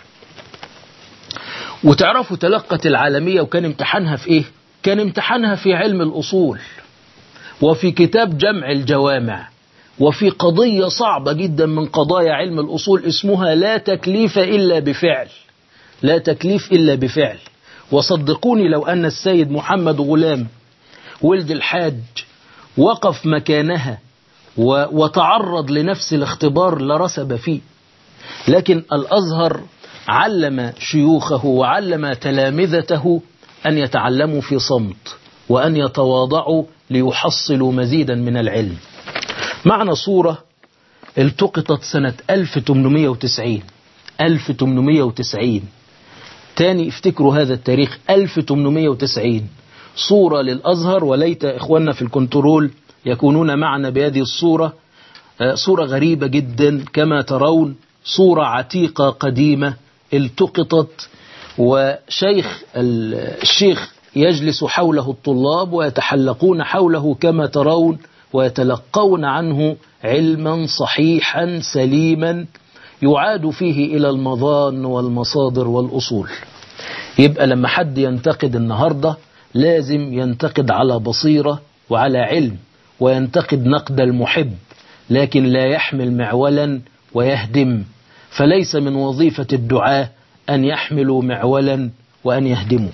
وتعرفوا تلقت العالمية وكان امتحانها في إيه؟ كان امتحانها في علم الأصول، وفي كتاب جمع الجوامع، وفي قضية صعبة جدا من قضايا علم الأصول اسمها لا تكليف إلا بفعل. لا تكليف إلا بفعل. وصدقوني لو أن السيد محمد غلام ولد الحاج وقف مكانها وتعرض لنفس الاختبار لرسب فيه. لكن الأزهر علم شيوخه وعلم تلامذته أن يتعلموا في صمت وأن يتواضعوا ليحصلوا مزيدا من العلم. معنا صورة التقطت سنة ألف وثمانمائة وتسعين. ألف وثمانمائة وتسعين تاني افتكروا هذا التاريخ، ألف وثمانمائة وتسعين. صورة للأزهر، وليت إخواننا في الكنترول يكونون معنا بهذه الصورة. صورة غريبة جدا كما ترون، صورة عتيقة قديمة التقطت، وشيخ الشيخ يجلس حوله الطلاب ويتحلقون حوله كما ترون، ويتلقون عنه علما صحيحا سليما يعاد فيه إلى المظان والمصادر والأصول. يبقى لما حد ينتقد النهاردة لازم ينتقد على بصيرة وعلى علم، وينتقد نقد المحب، لكن لا يحمل معولا ويهدم. فليس من وظيفة الدعاة أن يحملوا معولا وأن يهدموا.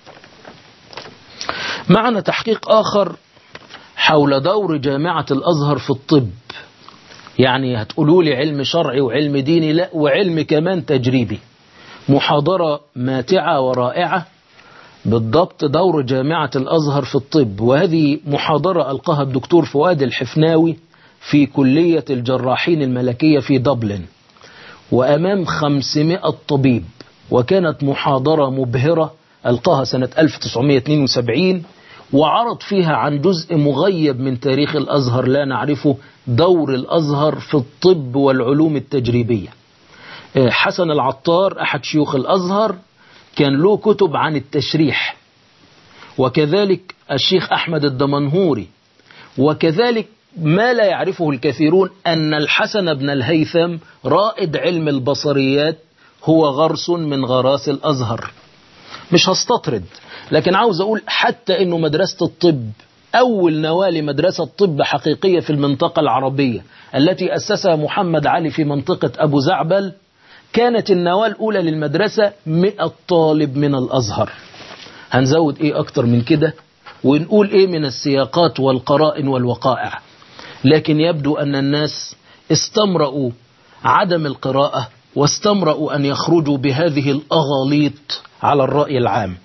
معنا تحقيق آخر حول دور جامعة الأزهر في الطب. يعني هتقولوا لي علم شرعي وعلم ديني، لا، وعلم كمان تجريبي. محاضرة ماتعة ورائعة بالضبط، دور جامعة الأزهر في الطب. وهذه محاضرة ألقاها الدكتور فؤاد الحفناوي في كلية الجراحين الملكية في دبلن، وأمام خمسمائة طبيب، وكانت محاضرة مبهرة ألقاها سنة ألف وتسعمائة واثنين وسبعين، وعرض فيها عن جزء مغيب من تاريخ الأزهر لا نعرفه، دور الأزهر في الطب والعلوم التجريبية. حسن العطار أحد شيوخ الأزهر كان له كتب عن التشريح، وكذلك الشيخ أحمد الدمنهوري، وكذلك ما لا يعرفه الكثيرون أن الحسن بن الهيثم رائد علم البصريات هو غرس من غراس الأزهر. مش هستطرد، لكن عاوز أقول حتى أنه مدرسة الطب أول نواة لمدرسة طب حقيقية في المنطقة العربية التي أسسها محمد علي في منطقة أبو زعبل، كانت النواة الأولى للمدرسة مئة طالب من الأزهر. هنزود إيه أكتر من كده ونقول إيه من السياقات والقرائن والوقائع. لكن يبدو أن الناس استمرأوا عدم القراءة، واستمرأوا أن يخرجوا بهذه الأغاليط على الرأي العام.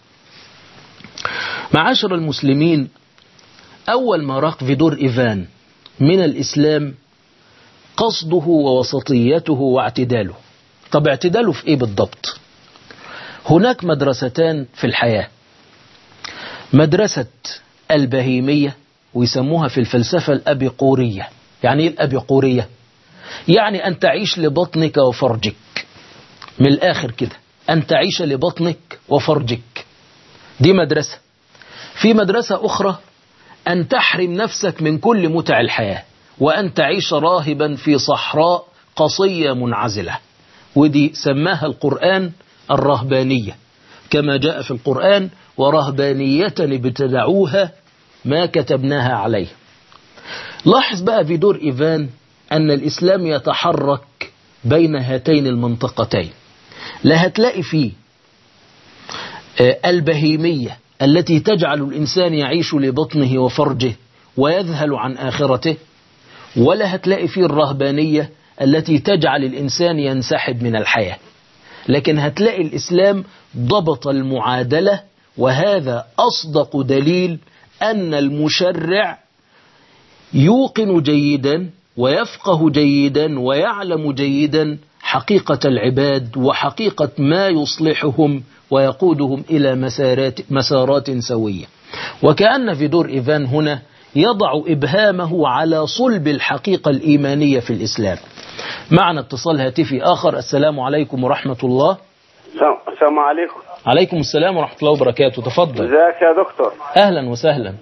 معاشر المسلمين، أول ما راق فيدور إيفان من الإسلام قصده ووسطيته واعتداله. طب اعتداله في إيه بالضبط؟ هناك مدرستان في الحياة، مدرسة البهيمية ويسموها في الفلسفة الأبيقورية. يعني إيه الأبيقورية؟ يعني أن تعيش لبطنك وفرجك، من الآخر كده، أن تعيش لبطنك وفرجك، دي مدرسة. في مدرسة أخرى أن تحرم نفسك من كل متع الحياة، وأن تعيش راهبا في صحراء قصية منعزلة، ودي سماها القرآن الرهبانية، كما جاء في القرآن ورهبانية ابتدعوها ما كتبناها عليه. لاحظ بقى في دور إيفان أن الإسلام يتحرك بين هاتين المنطقتين. لا هتلاقي فيه البهيمية التي تجعل الإنسان يعيش لبطنه وفرجه ويذهل عن آخرته، ولا هتلاقي فيه الرهبانية التي تجعل الإنسان ينسحب من الحياة. لكن هتلاقي الإسلام ضبط المعادلة، وهذا أصدق دليل أن المشرع يوقن جيدا ويفقه جيدا ويعلم جيدا حقيقة العباد وحقيقة ما يصلحهم ويقودهم إلى مسارات, مسارات سوية. وكأن فيدور إيفان هنا يضع إبهامه على صلب الحقيقة الإيمانية في الإسلام. معنا اتصال هاتفي آخر. السلام عليكم ورحمة الله. السلام عليكم. عليكم السلام ورحمة الله وبركاته. تفضل. ازيك يا دكتور؟ أهلا وسهلا.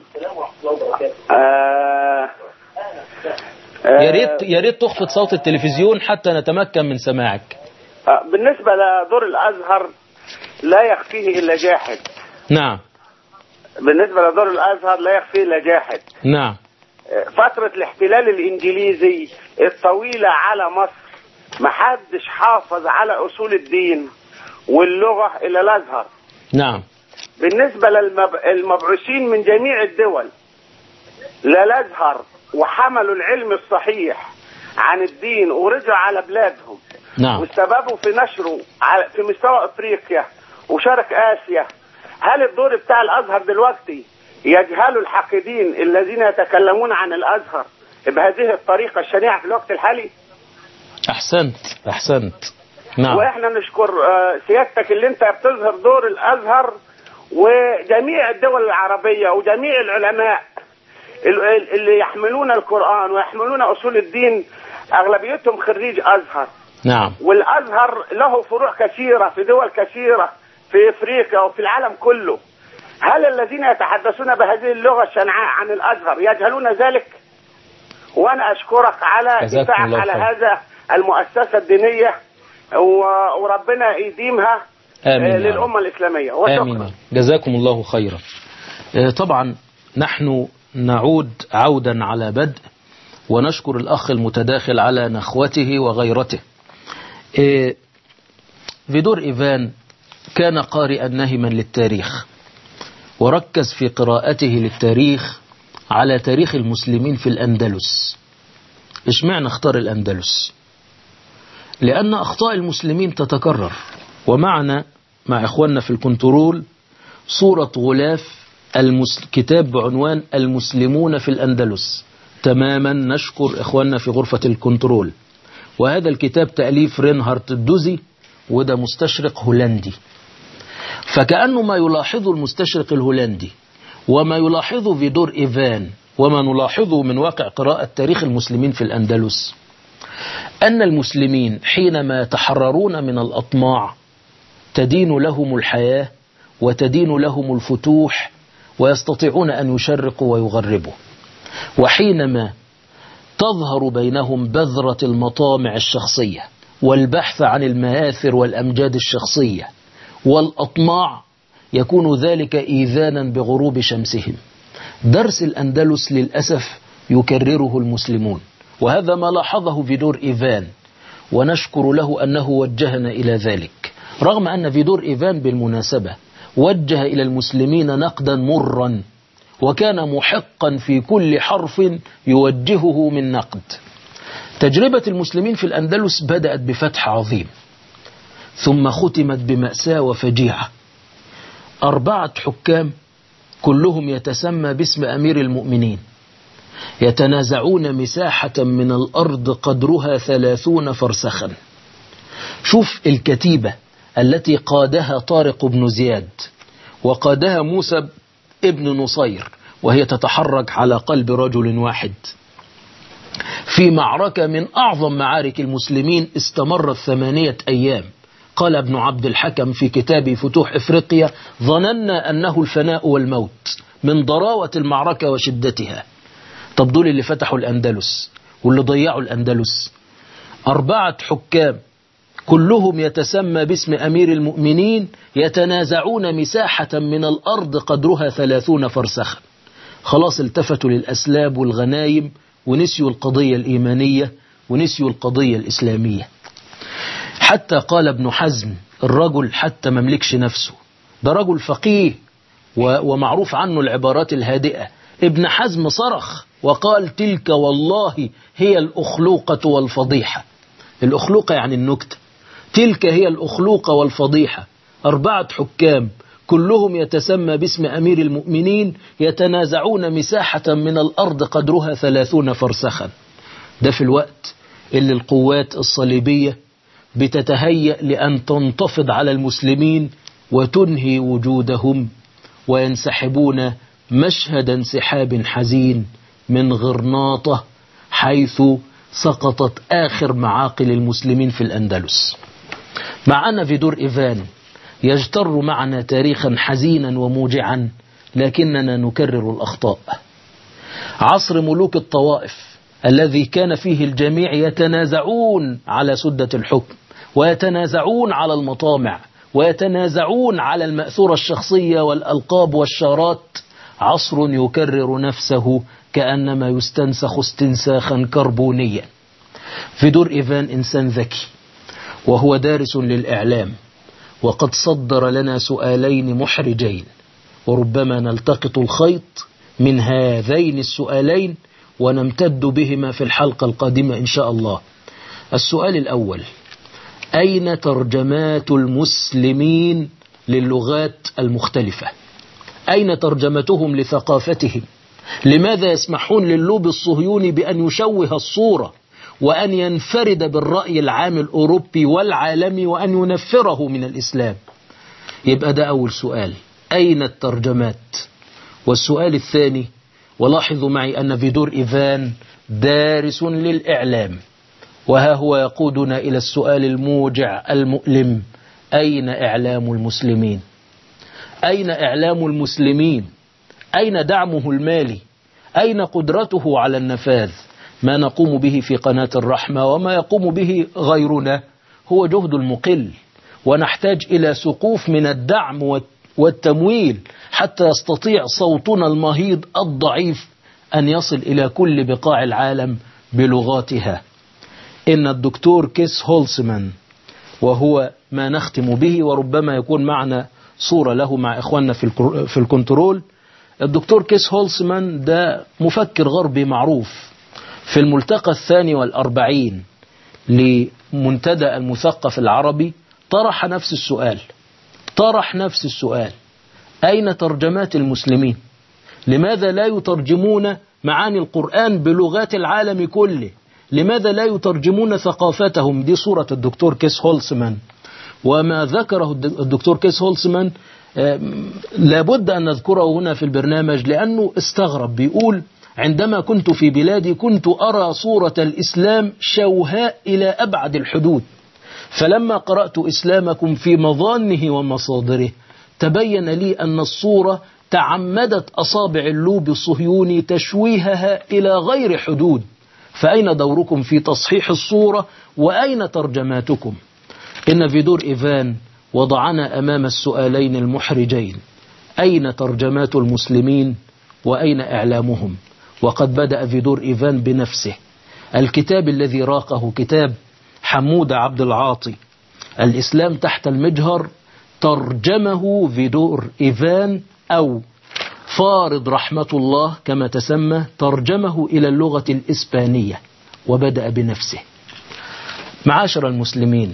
آه يا ريت يا ريت تخفض صوت التلفزيون حتى نتمكن من سماعك. آه بالنسبة لدور الأزهر لا يخفيه إلا جاحد. نعم. بالنسبة لدور الأزهر لا يخفيه إلا جاحد. نعم. فترة الاحتلال الإنجليزي الطويلة على مصر محدش حافظ على أصول الدين واللغة إلا الأزهر. نعم. بالنسبة للمبعوثين من جميع الدول لا الأزهر وحملوا العلم الصحيح عن الدين ورجعوا على بلادهم. نعم. واستبابوا في نشره في مستوى أفريقيا وشرق آسيا. هل الدور بتاع الأزهر دلوقتي يجهل الحاقدين الذين يتكلمون عن الأزهر بهذه الطريقة الشنيعة في الوقت الحالي؟ أحسنت أحسنت. نعم. وإحنا نشكر سيادتك اللي أنت بتظهر دور الأزهر وجميع الدول العربية وجميع العلماء اللي يحملون القرآن ويحملون أصول الدين أغلبيتهم خريج أزهر. نعم. والأزهر له فروع كثيرة في دول كثيرة في إفريقيا وفي العالم كله. هل الذين يتحدثون بهذه اللغة الشنعاء عن الأزهر يجهلون ذلك؟ وأنا أشكرك على دفاعك على هذا المؤسسة الدينية وربنا يديمها للأمة الإسلامية. آمين. جزاكم الله خيرا. طبعا نحن نعود عودا على بدء ونشكر الأخ المتداخل على نخوته وغيرته. فيدور إيفان كان قارئا نهما للتاريخ وركز في قراءته للتاريخ على تاريخ المسلمين في الأندلس. إيش معنى اختار الأندلس؟ لأن أخطاء المسلمين تتكرر. ومعنا مع إخواننا في الكنترول صورة غلاف المس... كتاب بعنوان المسلمون في الأندلس. تماما نشكر إخواننا في غرفة الكنترول. وهذا الكتاب تأليف رينهارد الدوزي وده مستشرق هولندي. فكأنه ما يلاحظه المستشرق الهولندي وما يلاحظه فيدور إيفان وما نلاحظه من واقع قراءة تاريخ المسلمين في الأندلس أن المسلمين حينما يتحررون من الأطماع تدين لهم الحياة وتدين لهم الفتوح ويستطيعون أن يشرقوا ويغربوا. وحينما تظهر بينهم بذرة المطامع الشخصية والبحث عن المآثر والأمجاد الشخصية والأطماع يكون ذلك إيذانا بغروب شمسهم. درس الأندلس للأسف يكرره المسلمون وهذا ما لاحظه فيدور إيفان ونشكر له أنه وجهنا إلى ذلك، رغم أن فيدور إيفان بالمناسبة وجه إلى المسلمين نقدا مرا وكان محقا في كل حرف يوجهه من نقد. تجربة المسلمين في الأندلس بدأت بفتح عظيم ثم ختمت بمأساة وفجيعة. أربعة حكام كلهم يتسمى باسم أمير المؤمنين يتنازعون مساحة من الأرض قدرها ثلاثون فرسخا. شوف الكتيبة التي قادها طارق بن زياد وقادها موسى ابن نصير وهي تتحرك على قلب رجل واحد في معركة من أعظم معارك المسلمين استمرت ثمانية أيام. قال ابن عبد الحكم في كتاب فتوح إفريقيا: ظننا أنه الفناء والموت من ضراوة المعركة وشدتها. طب دول اللي فتحوا الأندلس واللي ضيعوا الأندلس أربعة حكام كلهم يتسمى باسم أمير المؤمنين يتنازعون مساحة من الأرض قدرها ثلاثون فرسخا. خلاص التفتوا للأسلاب والغنايم ونسيوا القضية الإيمانية ونسيوا القضية الإسلامية. حتى قال ابن حزم الرجل حتى مملكش نفسه، ده رجل فقيه ومعروف عنه العبارات الهادئة. ابن حزم صرخ وقال: تلك والله هي الأخلوقة والفضيحة. الأخلوقة يعني النكتة، تلك هي الأخلوقة والفضيحة. أربعة حكام كلهم يتسمى باسم أمير المؤمنين، يتنازعون مساحة من الأرض قدرها ثلاثون فرسخا. ده في الوقت اللي القوات الصليبية بتتهيأ لأن تنتفض على المسلمين وتنهي وجودهم، وينسحبون مشهد انسحاب حزين من غرناطة حيث سقطت آخر معاقل المسلمين في الأندلس. مع أن فيدور إيفان يجتر معنا تاريخا حزينا وموجعا، لكننا نكرر الأخطاء. عصر ملوك الطوائف الذي كان فيه الجميع يتنازعون على سدة الحكم، ويتنازعون على المطامع، ويتنازعون على المأثورة الشخصية والألقاب والشارات، عصر يكرر نفسه كأنما يستنسخ استنساخا كربونيا. فيدور إيفان إنسان ذكي، وهو دارس للإعلام، وقد صدر لنا سؤالين محرجين، وربما نلتقط الخيط من هذين السؤالين ونمتد بهما في الحلقة القادمة إن شاء الله. السؤال الأول: أين ترجمات المسلمين للغات المختلفة؟ أين ترجمتهم لثقافتهم؟ لماذا يسمحون للوب الصهيوني بأن يشوه الصورة وأن ينفرد بالرأي العام الأوروبي والعالمي وأن ينفره من الإسلام؟ يبقى ده أول سؤال، أين الترجمات؟ والسؤال الثاني، ولاحظوا معي أن فيدور إيفان دارس للإعلام، وها هو يقودنا إلى السؤال الموجع المؤلم: أين إعلام المسلمين؟ أين إعلام المسلمين؟ أين دعمه المالي؟ أين قدرته على النفاذ؟ ما نقوم به في قناة الرحمة وما يقوم به غيرنا هو جهد المقل، ونحتاج إلى سقوف من الدعم والتمويل حتى يستطيع صوتنا المهيض الضعيف أن يصل إلى كل بقاع العالم بلغاتها. إن الدكتور كيس هولسمان، وهو ما نختم به، وربما يكون معنا صورة له مع إخواننا في الكنترول. الدكتور كيس هولسمان ده مفكر غربي معروف. في الملتقى الثاني والأربعين لمنتدى المثقف العربي طرح نفس السؤال طرح نفس السؤال أين ترجمات المسلمين؟ لماذا لا يترجمون معاني القرآن بلغات العالم كله؟ لماذا لا يترجمون ثقافتهم؟ دي صورة الدكتور كيس هولسمان. وما ذكره الدكتور كيس هولسمان لابد أن نذكره هنا في البرنامج، لأنه استغرب. بيقول: عندما كنت في بلادي كنت أرى صورة الإسلام شوهاء إلى أبعد الحدود، فلما قرأت إسلامكم في مظانه ومصادره تبين لي أن الصورة تعمدت أصابع اللوب الصهيوني تشويهها إلى غير حدود، فأين دوركم في تصحيح الصورة وأين ترجماتكم؟ إن فيدور إيفان وضعنا أمام السؤالين المحرجين: أين ترجمات المسلمين وأين إعلامهم؟ وقد بدأ فيدور إيفان بنفسه. الكتاب الذي راقه كتاب حمود عبد العاطي، الإسلام تحت المجهر، ترجمه فيدور إيفان أو فارض رحمة الله كما تسمى، ترجمه إلى اللغة الإسبانية وبدأ بنفسه. معاشر المسلمين،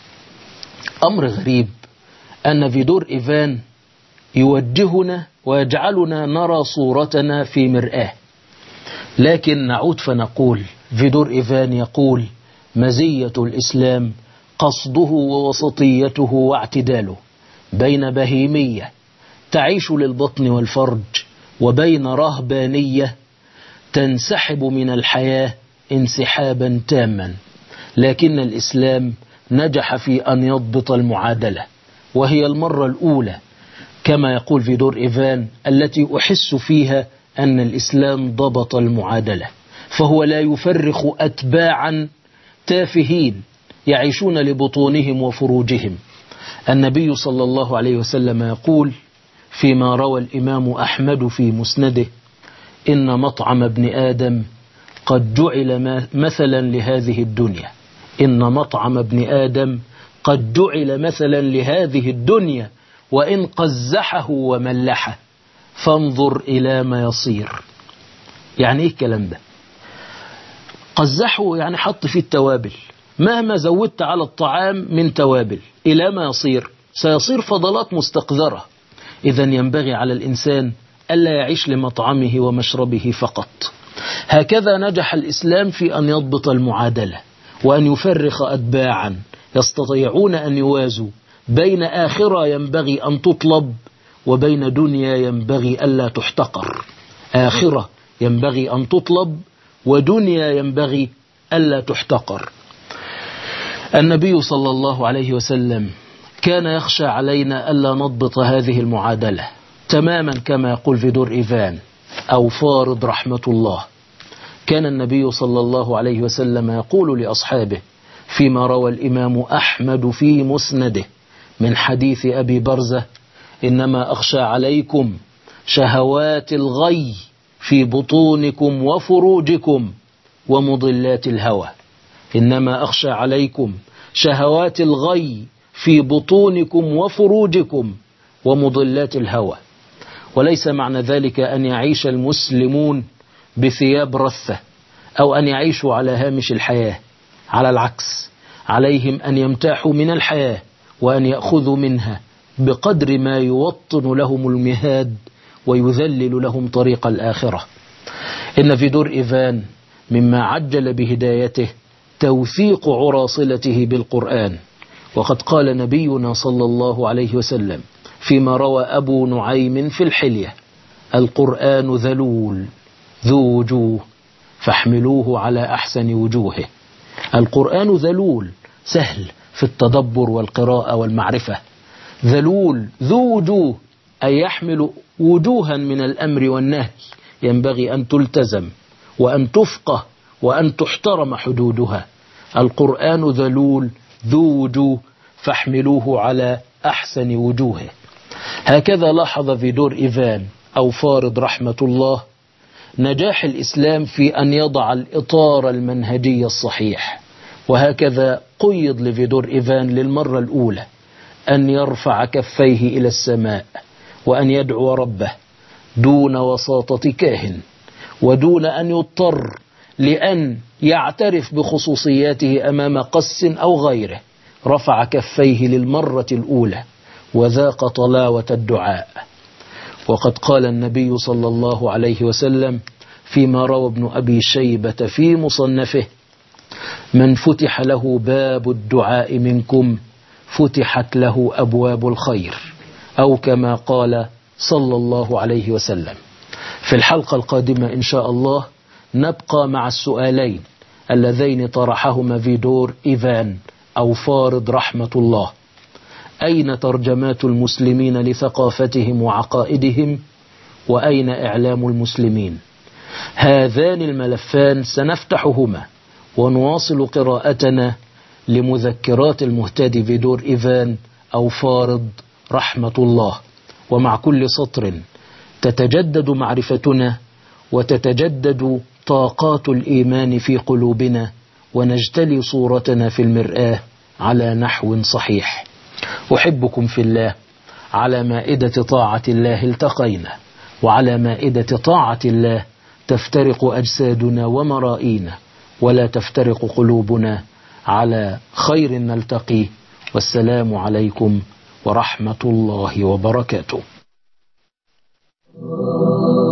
أمر غريب أن فيدور إيفان يوجهنا ويجعلنا نرى صورتنا في مرآة، لكن نعود فنقول فيدور إيفان يقول: مزية الإسلام قصده ووسطيته واعتداله بين بهيمية تعيش للبطن والفرج وبين رهبانية تنسحب من الحياة انسحابا تاما. لكن الإسلام نجح في أن يضبط المعادلة، وهي المرة الأولى كما يقول فيدور إيفان التي أحس فيها أن الإسلام ضبط المعادلة، فهو لا يفرخ أتباعا تافهين يعيشون لبطونهم وفروجهم. النبي صلى الله عليه وسلم يقول فيما روى الإمام أحمد في مسنده: إن مطعم ابن آدم قد جعل مثلا لهذه الدنيا إن مطعم ابن آدم قد جعل مثلا لهذه الدنيا وإن قزحه وملحه فانظر إلى ما يصير. يعني إيه الكلام ده؟ قزحه يعني حط فيه التوابل، مهما زودت على الطعام من توابل إلى ما يصير؟ سيصير فضلات مستقذرة. إذن ينبغي على الإنسان ألا يعيش لمطعمه ومشربه فقط. هكذا نجح الإسلام في أن يضبط المعادلة وأن يفرخ أتباعا يستطيعون أن يوازوا بين آخرة ينبغي أن تطلب وبين دنيا ينبغي ألا تحتقر. آخرة ينبغي أن تطلب ودنيا ينبغي ألا تحتقر. النبي صلى الله عليه وسلم كان يخشى علينا ألا نضبط هذه المعادلة تماما كما يقول فيدور إيفان أو فارض رحمة الله. كان النبي صلى الله عليه وسلم يقول لأصحابه فيما روى الإمام أحمد في مسنده من حديث أبي برزة: إنما أخشى عليكم شهوات الغي في بطونكم وفروجكم ومضلات الهوى. إنما أخشى عليكم شهوات الغي في بطونكم وفروجكم ومضلات الهوى. وليس معنى ذلك أن يعيش المسلمون بثياب رثة أو أن يعيشوا على هامش الحياة. على العكس، عليهم أن يمتاحوا من الحياة وأن يأخذوا منها بقدر ما يوطن لهم المهاد ويذلل لهم طريق الآخرة. إن فيدور إيفان مما عجل بهدايته توثيق عراصلته بالقرآن. وقد قال نبينا صلى الله عليه وسلم فيما روى أبو نعيم في الحلية: القرآن ذلول ذو وجوه فاحملوه على أحسن وجوهه. القرآن ذلول سهل في التدبر والقراءة والمعرفة. ذلول ذو وجوه أي يحمل وجوها من الأمر والنهي ينبغي أن تلتزم وأن تفقه وأن تحترم حدودها. القرآن ذلول ذو وجوه فاحملوه على أحسن وجوهه. هكذا لاحظ فيدور إيفان أو فارض رحمة الله نجاح الإسلام في أن يضع الإطار المنهجي الصحيح. وهكذا قيض لفيدور إيفان للمرة الأولى أن يرفع كفيه إلى السماء وأن يدعو ربه دون وساطة كاهن ودون أن يضطر لأن يعترف بخصوصياته أمام قس أو غيره. رفع كفيه للمرة الأولى وذاق طلاوة الدعاء. وقد قال النبي صلى الله عليه وسلم فيما روى ابن أبي شيبة في مصنفه: من فتح له باب الدعاء منكم فتحت له أبواب الخير، أو كما قال صلى الله عليه وسلم. في الحلقة القادمة إن شاء الله نبقى مع السؤالين اللذين طرحهما فيدور إيفان أو فارض رحمة الله: أين ترجمات المسلمين لثقافتهم وعقائدهم؟ وأين إعلام المسلمين؟ هذان الملفان سنفتحهما ونواصل قراءتنا لمذكرات المهتدي فيدور إيفان أو فارض رحمة الله. ومع كل سطر تتجدد معرفتنا وتتجدد طاقات الإيمان في قلوبنا ونجتلي صورتنا في المرآة على نحو صحيح. أحبكم في الله. على مائدة طاعة الله التقينا، وعلى مائدة طاعة الله تفترق أجسادنا ومرائينا، ولا تفترق قلوبنا. على خير نلتقي، والسلام عليكم ورحمة الله وبركاته.